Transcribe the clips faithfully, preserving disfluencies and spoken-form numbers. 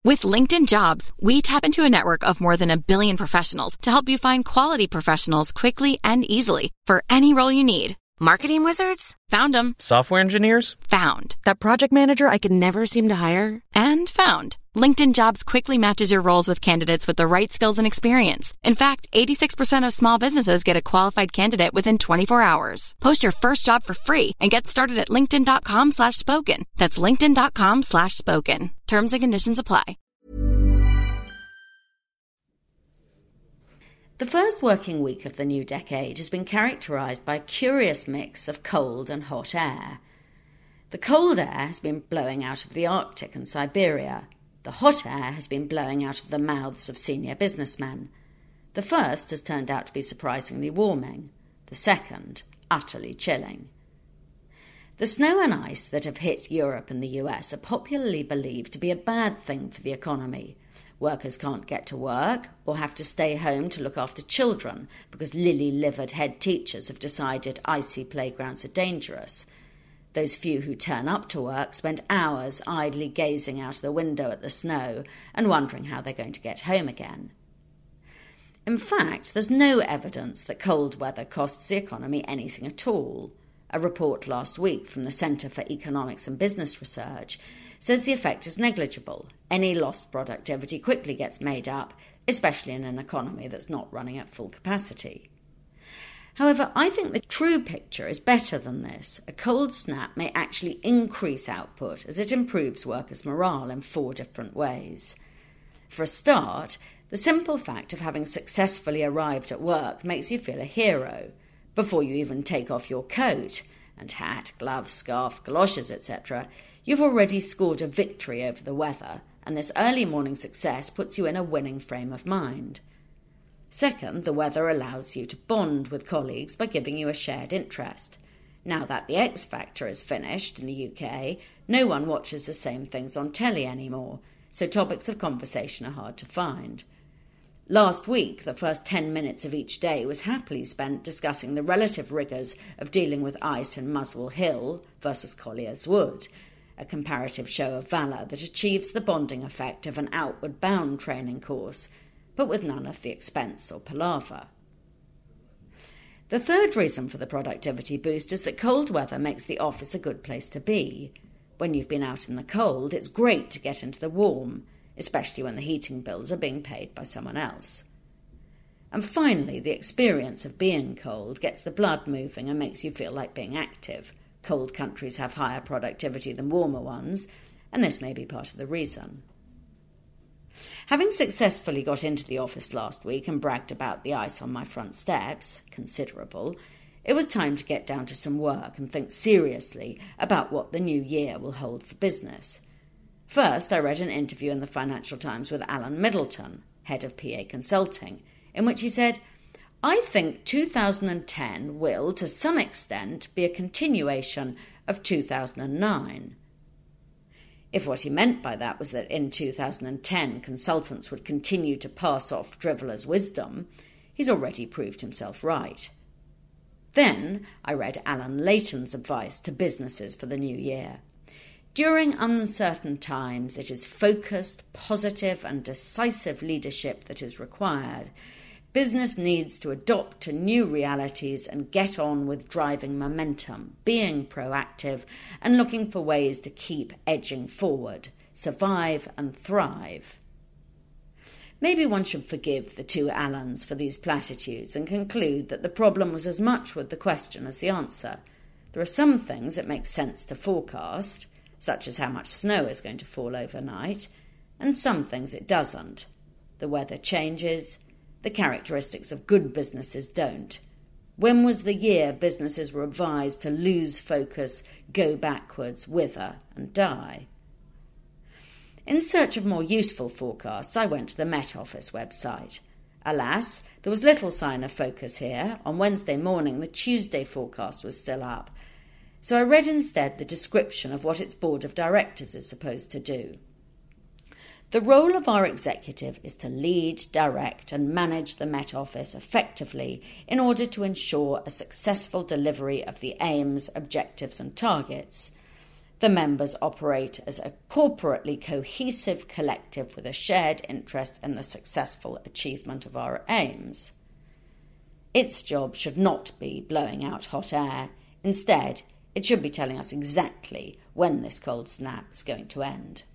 With LinkedIn Jobs, we tap into a network of more than a billion professionals to help you find quality professionals quickly and easily for any role you need. Marketing wizards? Found them. Software engineers? Found. That project manager I could never seem to hire? And found. LinkedIn Jobs quickly matches your roles with candidates with the right skills and experience. In fact, eighty-six percent of small businesses get a qualified candidate within twenty-four hours. Post your first job for free and get started at linkedin.com slash spoken. That's linkedin.com slash spoken. Terms and conditions apply. The first working week of the new decade has been characterised by a curious mix of cold and hot air. The cold air has been blowing out of the Arctic and Siberia. The hot air has been blowing out of the mouths of senior businessmen. The first has turned out to be surprisingly warming. The second, utterly chilling. The snow and ice that have hit Europe and the U S are popularly believed to be a bad thing for the economy. Workers can't get to work or have to stay home to look after children because lily-livered head teachers have decided icy playgrounds are dangerous. Those few who turn up to work spend hours idly gazing out of the window at the snow and wondering how they're going to get home again. In fact, there's no evidence that cold weather costs the economy anything at all. A report last week from the Centre for Economics and Business Research says the effect is negligible. Any lost productivity quickly gets made up, especially in an economy that's not running at full capacity. However, I think the true picture is better than this. A cold snap may actually increase output as it improves workers' morale in four different ways. For a start, the simple fact of having successfully arrived at work makes you feel a hero. Before you even take off your coat and hat, gloves, scarf, galoshes, et cetera, you've already scored a victory over the weather, and this early morning success puts you in a winning frame of mind. Second, the weather allows you to bond with colleagues by giving you a shared interest. Now that the X Factor is finished in the U K, no one watches the same things on telly anymore, so topics of conversation are hard to find. Last week, the first ten minutes of each day was happily spent discussing the relative rigours of dealing with ice in Muswell Hill versus Collier's Wood, a comparative show of valour that achieves the bonding effect of an outward-bound training course, but with none of the expense or palaver. The third reason for the productivity boost is that cold weather makes the office a good place to be. When you've been out in the cold, it's great to get into the warm, especially when the heating bills are being paid by someone else. And finally, the experience of being cold gets the blood moving and makes you feel like being active. Cold countries have higher productivity than warmer ones, and this may be part of the reason. Having successfully got into the office last week and bragged about the ice on my front steps, considerable, it was time to get down to some work and think seriously about what the new year will hold for business. First, I read an interview in the Financial Times with Alan Middleton, head of P A Consulting, in which he said, "I think two thousand ten will, to some extent, be a continuation of two thousand nine. If what he meant by that was that in two thousand ten consultants would continue to pass off driveller's wisdom, he's already proved himself right. Then I read Alan Leighton's advice to businesses for the new year. During uncertain times, it is focused, positive and decisive leadership that is required. Business needs to adopt to new realities and get on with driving momentum, being proactive and looking for ways to keep edging forward, survive and thrive." Maybe one should forgive the two Allans for these platitudes and conclude that the problem was as much with the question as the answer. There are some things it makes sense to forecast, such as how much snow is going to fall overnight, and some things it doesn't. The weather changes. The characteristics of good businesses don't. When was the year businesses were advised to lose focus, go backwards, wither and die? In search of more useful forecasts, I went to the Met Office website. Alas, there was little sign of focus here. On Wednesday morning, the Tuesday forecast was still up. So I read instead the description of what its board of directors is supposed to do. The role of our executive is to lead, direct and manage the Met Office effectively in order to ensure a successful delivery of the aims, objectives and targets. the members operate as a corporately cohesive collective with a shared interest in the successful achievement of our aims. Its job should not be blowing out hot air. Instead, it should be telling us exactly when this cold snap is going to end.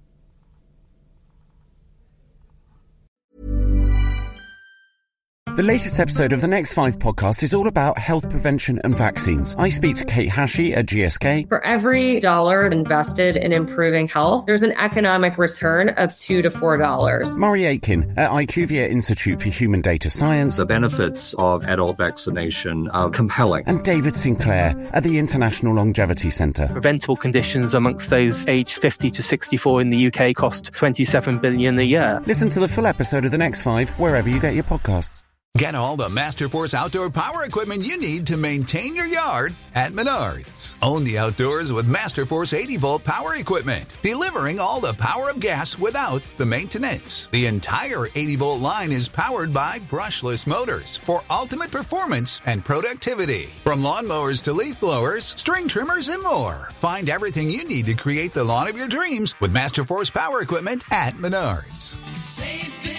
The latest episode of the Next Five podcast is all about health prevention and vaccines. I speak to Kate Hashey at G S K. For every dollar invested in improving health, there's an economic return of two to four dollars. Murray Aitken at IQVIA Institute for Human Data Science. The benefits of adult vaccination are compelling. And David Sinclair at the International Longevity Centre. Preventable conditions amongst those aged fifty to sixty-four in the U K cost twenty-seven billion dollars a year. Listen to the full episode of The Next Five wherever you get your podcasts. Get all the Masterforce outdoor power equipment you need to maintain your yard at Menards. Own the outdoors with Masterforce eighty volt power equipment, delivering all the power of gas without the maintenance. The entire eighty volt line is powered by brushless motors for ultimate performance and productivity. From lawnmowers to leaf blowers, string trimmers, and more. Find everything you need to create the lawn of your dreams with Masterforce power equipment at Menards. Save big